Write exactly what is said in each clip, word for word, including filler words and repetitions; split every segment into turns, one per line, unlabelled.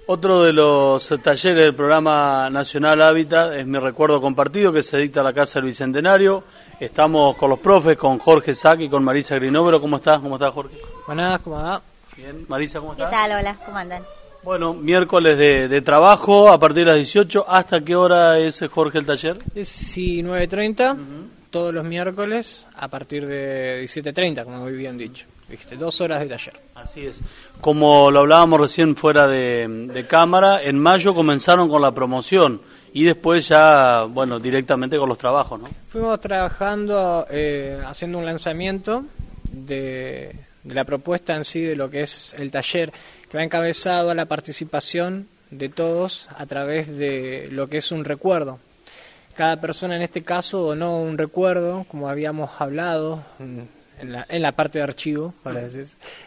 Otro de los talleres del programa Nacional Hábitat es Mi Recuerdo Compartido, que se dicta a la Casa del Bicentenario. Estamos con los profes, con Jorge Sack y con Marisa Grinovero. ¿Cómo estás? ¿Cómo estás, Jorge?
Buenas, ¿cómo va?
Bien. Marisa, ¿cómo estás?
¿Qué tal? Hola, ¿cómo andan?
Bueno, miércoles de, de trabajo a partir de las dieciocho. ¿Hasta qué hora es, Jorge, el taller?
Es nueve treinta, uh-huh. Todos los miércoles a partir de diecisiete treinta, como muy bien dicho. ¿Viste? Dos horas de taller.
Así es. Como lo hablábamos recién fuera de, de cámara, en mayo comenzaron con la promoción y después ya, bueno, directamente con los trabajos, ¿no?
Fuimos trabajando, eh, haciendo un lanzamiento de, de la propuesta en sí de lo que es el taller, que va encabezado a la participación de todos a través de lo que es un recuerdo. Cada persona en este caso donó un recuerdo, como habíamos hablado en la, en la parte de archivo, para decir,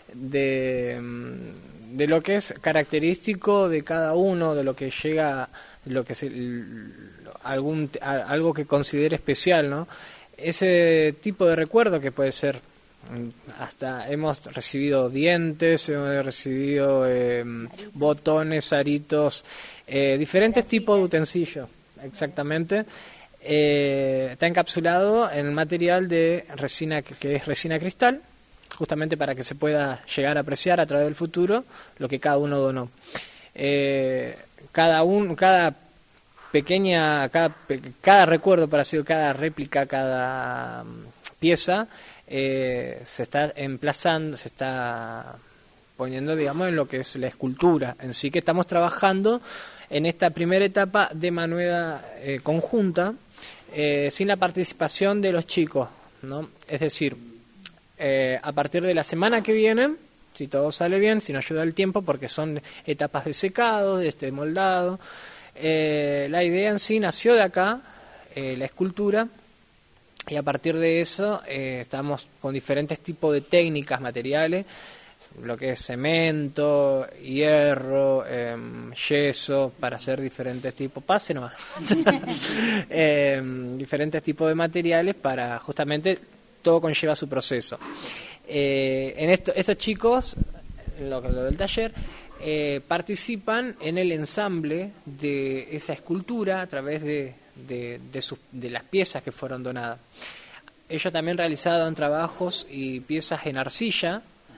de, de lo que es característico de cada uno, de lo que llega, lo que es el, algún algo que considere especial, ¿no? Ese tipo de recuerdo que puede ser, hasta hemos recibido dientes, hemos recibido eh, botones, aritos, eh, diferentes tipos de utensilios, exactamente. Eh, está encapsulado en el material de resina, que es resina cristal, justamente para que se pueda llegar a apreciar a través del futuro lo que cada uno donó. Eh, cada un, cada pequeña, cada, cada recuerdo, para decir, cada réplica, cada pieza eh, se está emplazando, se está poniendo, digamos, en lo que es la escultura en sí, que estamos trabajando en esta primera etapa de manera eh, conjunta, eh, sin la participación de los chicos, ¿no? Es decir, eh, a partir de la semana que viene, si todo sale bien, si nos ayuda el tiempo, porque son etapas de secado, de este moldado, eh, la idea en sí nació de acá, eh, la escultura, y a partir de eso eh, estamos con diferentes tipos de técnicas, materiales, lo que es cemento, hierro, eh, yeso, para hacer diferentes tipos, pase nomás, eh, diferentes tipos de materiales para justamente todo conlleva su proceso. Eh, en esto, estos chicos, lo, lo del taller, eh, participan en el ensamble de esa escultura a través de, de, de, sus, de las piezas que fueron donadas. Ellos también realizaron trabajos y piezas en arcilla,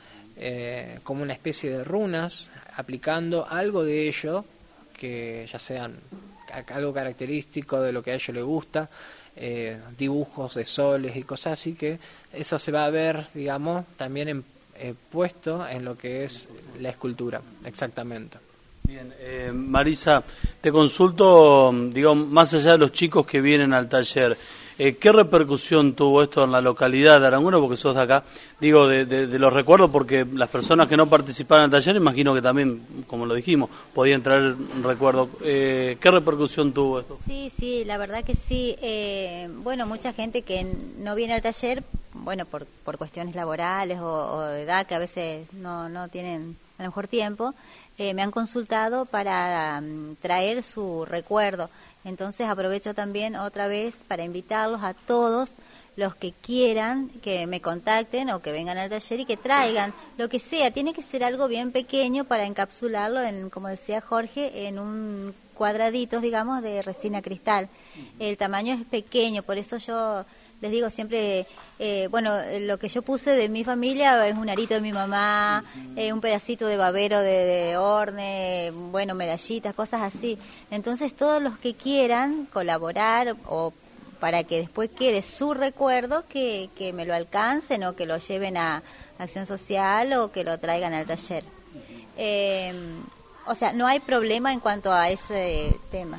Eh, como una especie de runas, aplicando algo de ello, que ya sean algo característico de lo que a ellos les gusta, eh, dibujos de soles y cosas así, que eso se va a ver, digamos, también en, eh, puesto en lo que es la escultura, exactamente.
Bien, eh, Marisa, te consulto, digo, más allá de los chicos que vienen al taller, Eh, ¿qué repercusión tuvo esto en la localidad de Aranguno? Porque sos de acá, digo, de, de, de los recuerdos, porque las personas que no participaron en el taller, imagino que también, como lo dijimos, podían traer recuerdos. Eh, ¿Qué repercusión tuvo esto?
Sí, sí, la verdad que sí. Eh, bueno, mucha gente que no viene al taller, bueno, por, por cuestiones laborales o, o de edad, que a veces no, no tienen a lo mejor tiempo, eh, me han consultado para um, traer su recuerdo. Entonces aprovecho también otra vez para invitarlos a todos los que quieran que me contacten o que vengan al taller y que traigan lo que sea. Tiene que ser algo bien pequeño para encapsularlo, en, como decía Jorge, en un cuadradito, digamos, de resina cristal. El tamaño es pequeño, por eso yo les digo siempre, eh, bueno, lo que yo puse de mi familia es un arito de mi mamá, eh, un pedacito de babero de, de horne, bueno, medallitas, cosas así. Entonces todos los que quieran colaborar o para que después quede su recuerdo, que, que me lo alcancen o que lo lleven a Acción Social o que lo traigan al taller. Eh, o sea, no hay problema en cuanto a ese tema.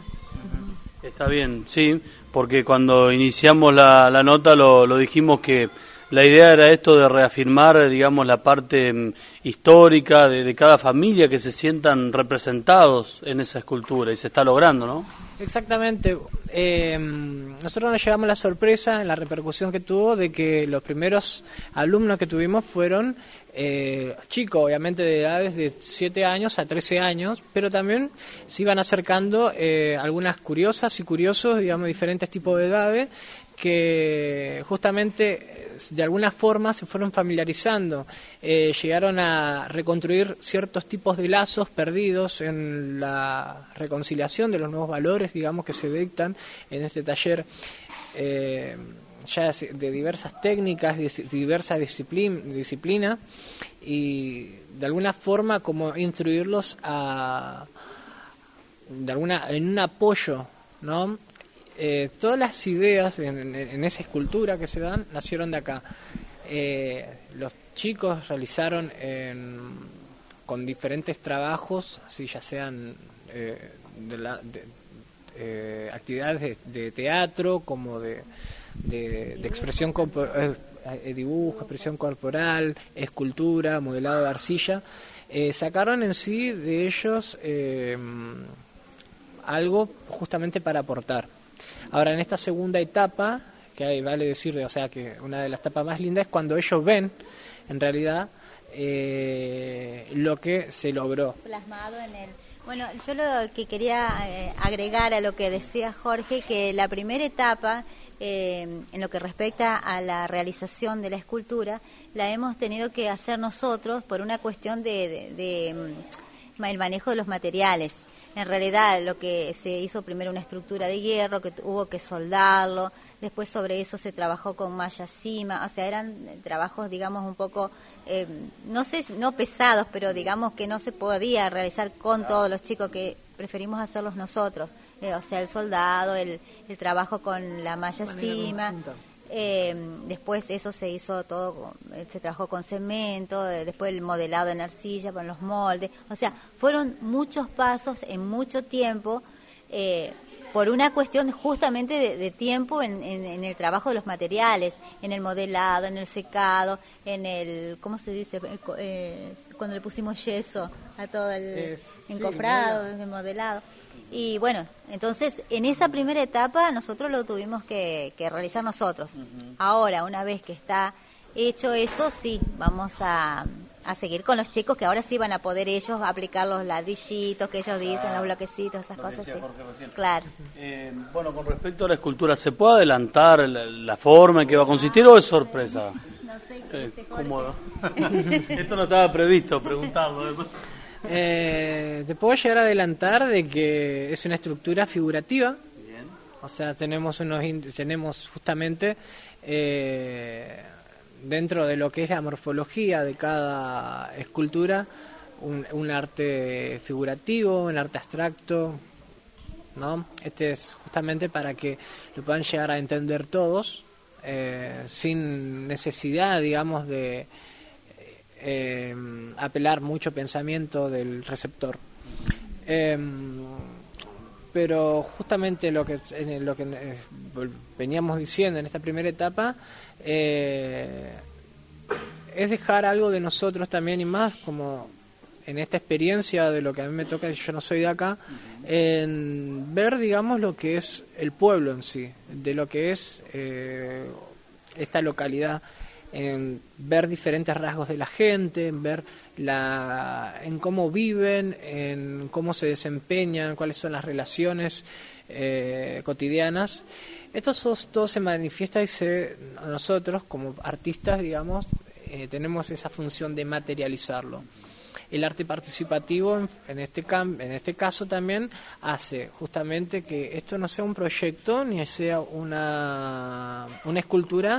Está bien, sí, porque cuando iniciamos la, la nota lo, lo dijimos que la idea era esto de reafirmar, digamos, la parte um, histórica de, de cada familia, que se sientan representados en esa escultura, y se está logrando, ¿no?
Exactamente. Eh, nosotros nos llevamos la sorpresa en la repercusión que tuvo de que los primeros alumnos que tuvimos fueron eh, chicos, obviamente de edades de siete años a trece años, pero también se iban acercando eh, algunas curiosas y curiosos, digamos, diferentes tipos de edades, que justamente de alguna forma se fueron familiarizando, eh, llegaron a reconstruir ciertos tipos de lazos perdidos en la reconciliación de los nuevos valores, digamos, que se dictan en este taller, eh, ya de diversas técnicas, de diversas disciplin disciplinas, y de alguna forma como instruirlos a, de alguna, en un apoyo, ¿no? Eh, todas las ideas en, en, en esa escultura que se dan nacieron de acá. Eh, los chicos realizaron en, con diferentes trabajos, así ya sean eh, de la, de, eh, actividades de, de teatro, como de, de, de expresión corporal, eh, dibujo, expresión corporal, escultura, modelado de arcilla. Eh, sacaron en sí de ellos eh, algo justamente para aportar. Ahora, en esta segunda etapa, que hay, vale decir, o sea, que una de las etapas más lindas es cuando ellos ven, en realidad, eh, lo que se logró.
Plasmado en el... Bueno, yo lo que quería eh, agregar a lo que decía Jorge, que la primera etapa, eh, en lo que respecta a la realización de la escultura, la hemos tenido que hacer nosotros por una cuestión de, de, de, de el manejo de los materiales. En realidad lo que se hizo primero una estructura de hierro, que hubo que soldarlo, después sobre eso se trabajó con malla cima, o sea, eran trabajos, digamos, un poco, eh, no sé, no pesados, pero digamos que no se podía realizar con todos los chicos, que preferimos hacerlos nosotros, eh, o sea, el soldado, el, el trabajo con la malla cima. Eh, después eso se hizo todo, se trabajó con cemento, eh, después el modelado en arcilla con los moldes, o sea, fueron muchos pasos en mucho tiempo, eh, por una cuestión justamente de, de tiempo en, en, en el trabajo de los materiales, en el modelado, en el secado, en el, ¿cómo se dice? Eh, cuando le pusimos yeso a todo el es, encofrado, sí, el modelado. Y bueno, entonces en esa primera etapa nosotros lo tuvimos que, que realizar nosotros. Uh-huh. Ahora, una vez que está hecho eso, sí, vamos a, a seguir con los chicos, que ahora sí van a poder ellos aplicar los ladrillitos que ellos dicen, ah, los bloquecitos, esas cosas. Sí. Claro.
Eh, bueno, con respecto a la escultura, ¿se puede adelantar la, la forma en que va a consistir o es sorpresa?
No sé qué
eh, ¿Cómo? Esto no estaba previsto, preguntarlo.
Eh, te puedo llegar a adelantar de que es una estructura figurativa. Bien. O sea, tenemos unos tenemos justamente eh, dentro de lo que es la morfología de cada escultura un, un arte figurativo, un arte abstracto, ¿no? Este es justamente para que lo puedan llegar a entender todos, eh, sin necesidad, digamos, de Eh, apelar mucho pensamiento del receptor, eh, pero justamente lo que en lo que eh, veníamos diciendo en esta primera etapa eh, es dejar algo de nosotros también, y más como en esta experiencia de lo que a mí me toca, yo no soy de acá, en ver, digamos, lo que es el pueblo en sí, de lo que es eh, esta localidad, en ver diferentes rasgos de la gente, en ver la, en cómo viven, en cómo se desempeñan, cuáles son las relaciones eh, cotidianas. Esto todo se manifiesta y se, nosotros como artistas, digamos, eh, tenemos esa función de materializarlo. El arte participativo, en, en, este cam en este caso también, hace justamente que esto no sea un proyecto ni sea una, una escultura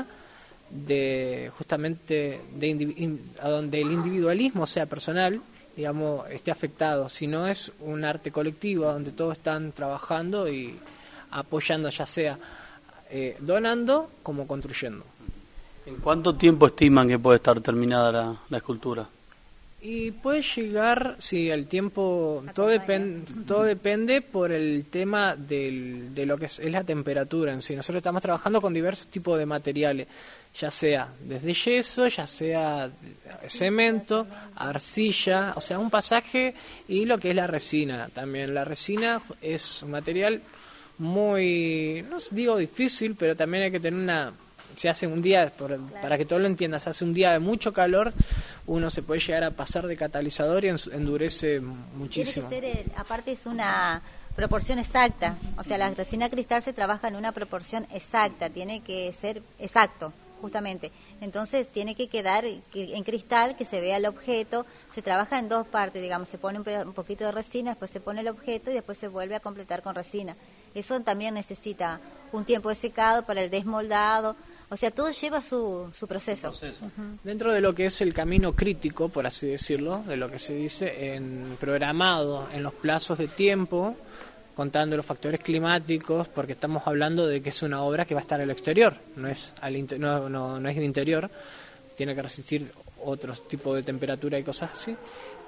de justamente de in, a donde el individualismo sea personal, digamos, esté afectado, sino es un arte colectivo donde todos están trabajando y apoyando, ya sea eh, donando como construyendo.
¿En cuánto tiempo estiman que puede estar terminada la, la escultura?
Y puede llegar, sí, el tiempo, todo depende, todo depende por el tema del, de lo que es, es la temperatura en sí. Nosotros estamos trabajando con diversos tipos de materiales, ya sea desde yeso, ya sea cemento, arcilla, o sea, un pasaje, y lo que es la resina también. La resina es un material muy, no digo difícil, pero también hay que tener una se hace un día, por, claro. para que todo lo entiendas, se hace un día de mucho calor, uno se puede llegar a pasar de catalizador y endurece muchísimo.
Tiene que ser, el, aparte es una proporción exacta, o sea, la resina cristal se trabaja en una proporción exacta, tiene que ser exacto, justamente. Entonces tiene que quedar en cristal, que se vea el objeto, se trabaja en dos partes, digamos, se pone un, un poquito de resina, después se pone el objeto y después se vuelve a completar con resina. Eso también necesita un tiempo de secado para el desmoldado, o sea, todo lleva su, su proceso. proceso.
Uh-huh. Dentro de lo que es el camino crítico, por así decirlo, de lo que se dice en programado en los plazos de tiempo, contando los factores climáticos, porque estamos hablando de que es una obra que va a estar al exterior, no es al inter- no, no, no es el interior, tiene que resistir otros tipos de temperatura y cosas así.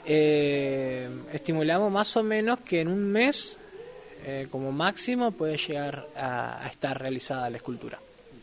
Eh, estimulamos más o menos que en un mes, eh, como máximo, puede llegar a, a estar realizada la escultura.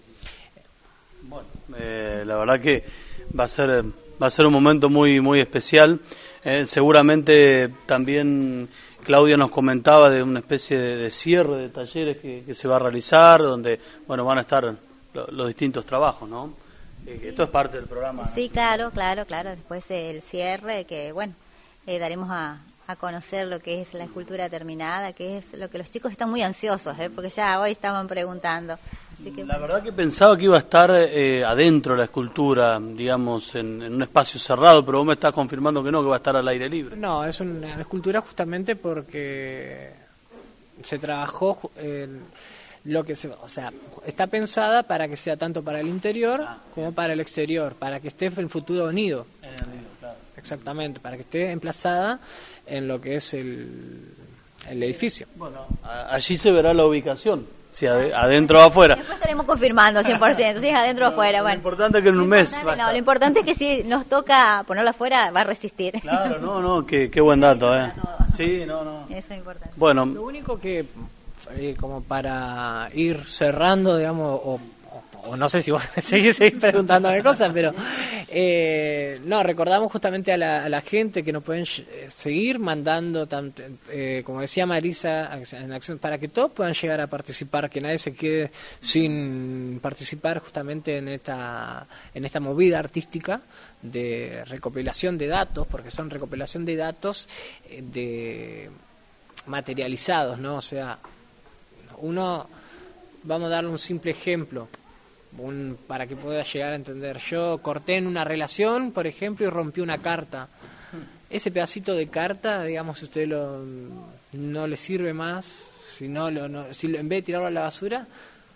Bueno, eh, la verdad que va a ser va a ser un momento muy muy especial. Eh, seguramente también Claudia nos comentaba de una especie de, de cierre de talleres que, que se va a realizar, donde bueno van a estar lo, los distintos trabajos, ¿no? Eh, que esto es parte del programa.
Sí, ¿no? claro, claro, claro. Después el cierre, que bueno, eh, daremos a, a conocer lo que es la escultura terminada, que es lo que los chicos están muy ansiosos, ¿eh? Porque ya hoy estaban preguntando. Así que,
la verdad que pensaba que iba a estar eh, adentro de la escultura, digamos, en, en un espacio cerrado, pero vos me estás confirmando que no, que va a estar al aire libre.
No, es una escultura justamente porque se trabajó en lo que se, o sea, está pensada para que sea tanto para el interior ah, como para el exterior, para que esté en futuro unido.
En el nido, claro.
Exactamente, para que esté emplazada en lo que es el, el edificio.
Bueno, a, allí se verá la ubicación. Si ad- adentro o afuera.
Después estaremos confirmando cien por ciento, si es adentro o afuera. Bueno.
Lo importante es que en un mes.
No, lo importante es que si nos toca ponerlo afuera, va a resistir.
Claro, no, no, qué, qué buen dato, ¿eh? Sí, no, no.
Eso es importante.
Bueno.
Lo único que, eh, como para ir cerrando, digamos, o, o, o no sé si vos seguís, seguís preguntándome cosas, pero eh, no, recordamos justamente a la, a la gente que nos pueden seguir mandando, tanto, eh, como decía Marisa, en acción, para que todos puedan llegar a participar, que nadie se quede sin participar justamente en esta, en esta movida artística de recopilación de datos, porque son recopilación de datos eh, de materializados, ¿no? O sea, uno, vamos a darle un simple ejemplo, un, para que pueda llegar a entender. Yo corté en una relación, por ejemplo, y rompí una carta. Ese pedacito de carta, digamos, si usted lo, no le sirve más, si no, lo, no si lo, en vez de tirarlo a la basura,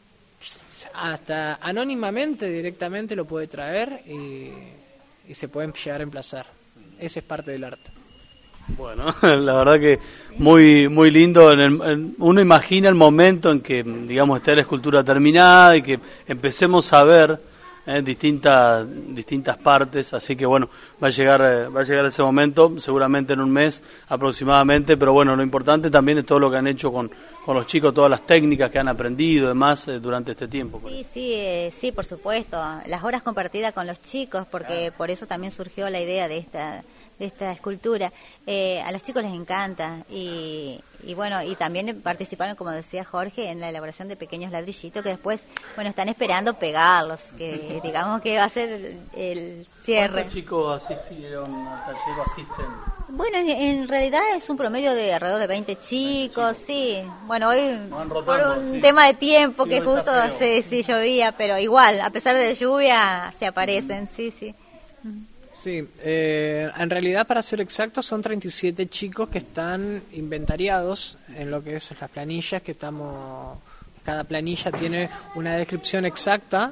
hasta anónimamente, directamente lo puede traer y, y se pueden llegar a emplazar. Eso es parte del arte.
Bueno, la verdad que muy muy lindo. En el, en, uno imagina el momento en que, digamos, esté la escultura terminada y que empecemos a ver eh, distintas distintas partes. Así que bueno, va a llegar eh, va a llegar ese momento, seguramente en un mes aproximadamente. Pero bueno, lo importante también es todo lo que han hecho con con los chicos, todas las técnicas que han aprendido, demás eh, durante este tiempo.
Sí, sí, eh, sí, por supuesto. Las horas compartidas con los chicos, porque claro. Por eso también surgió la idea de esta de esta escultura. Eh, a los chicos les encanta y, y bueno, y también participaron, como decía Jorge, en la elaboración de pequeños ladrillitos que después, bueno, están esperando pegarlos, que digamos que va a ser el, el cierre.
¿Cuántos chicos asistieron al taller o asisten?
Bueno, en, en realidad es un promedio de alrededor de veinte chicos, sí. Bueno, hoy rotando, por un sí. tema de tiempo sí, que justo sí, sí llovía, pero igual, a pesar de lluvia, se aparecen, uh-huh. sí, sí. Uh-huh.
Sí, eh, en realidad, para ser exactos, son treinta y siete chicos que están inventariados en lo que es las planillas, que estamos, cada planilla tiene una descripción exacta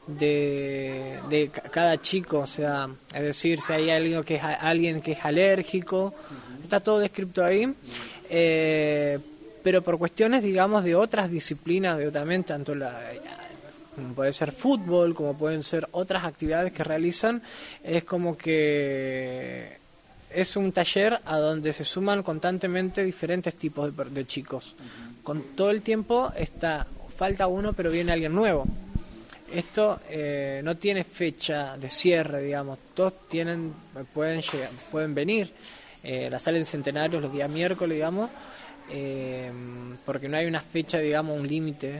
de, de cada chico, o sea, es decir, si hay alguien que es, alguien que es alérgico, uh-huh. está todo descrito ahí, eh, pero por cuestiones, digamos, de otras disciplinas, de también tanto la... como puede ser fútbol, como pueden ser otras actividades que realizan, es como que es un taller a donde se suman constantemente diferentes tipos de, de chicos. Uh-huh. Con todo el tiempo está, falta uno pero viene alguien nuevo. Esto eh, no tiene fecha de cierre, digamos, todos tienen, pueden llegar, pueden venir. Eh, la sala del Centenario los días miércoles, digamos, eh, porque no hay una fecha, digamos, un límite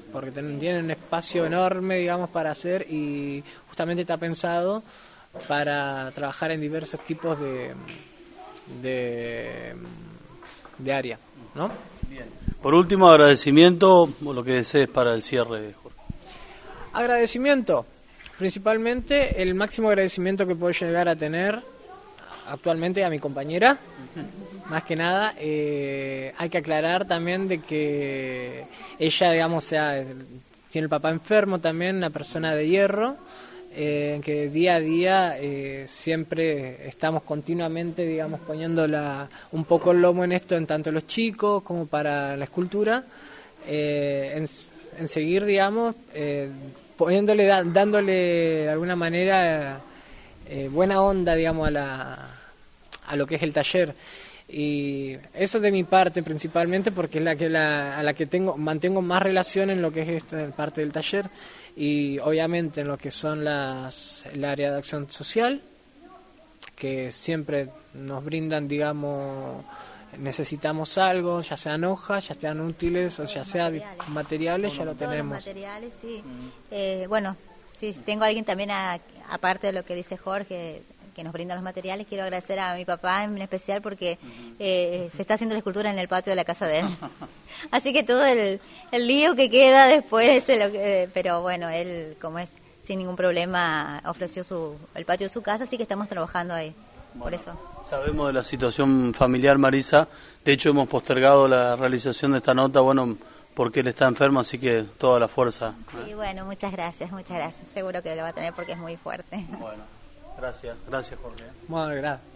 porque tienen un espacio enorme, digamos, para hacer, y justamente está pensado para trabajar en diversos tipos de de, de área, ¿no?
Bien. Por último, agradecimiento o lo que desees para el cierre, Jorge.
Agradecimiento, principalmente el máximo agradecimiento que puedo llegar a tener actualmente a mi compañera. Más que nada, eh, hay que aclarar también de que ella, digamos, sea, tiene el papá enfermo también, una persona de hierro, eh, que día a día eh, siempre estamos continuamente, digamos, poniendo la, un poco el lomo en esto, en tanto los chicos como para la escultura, eh, en, en seguir, digamos, eh, poniéndole, da, dándole de alguna manera eh, buena onda, digamos, a la a lo que es el taller. Y eso de mi parte principalmente, porque es la que la, a la que tengo mantengo más relación en lo que es esta parte del taller, y obviamente en lo que son las el área de acción social, que siempre nos brindan, digamos, necesitamos algo, ya sean hojas, ya sean útiles o ya sean materiales, materiales ya lo
Todos
tenemos.
Los materiales, sí. Mm. Eh, bueno, sí, tengo a alguien también, a, aparte de lo que dice Jorge, que nos brinda los materiales. Quiero agradecer a mi papá en especial porque eh, se está haciendo la escultura en el patio de la casa de él. Así que todo el, el lío que queda después, lo que, pero bueno, él, como es sin ningún problema, ofreció su el patio de su casa, así que estamos trabajando ahí. Bueno, por eso.
Sabemos de la situación familiar, Marisa. De hecho, hemos postergado la realización de esta nota, bueno, porque él está enfermo, así que toda la fuerza.
Sí, bueno, muchas gracias, muchas gracias. Seguro que lo va a tener porque es muy fuerte.
Bueno. Gracias, gracias Jorge.
Bueno, gracias.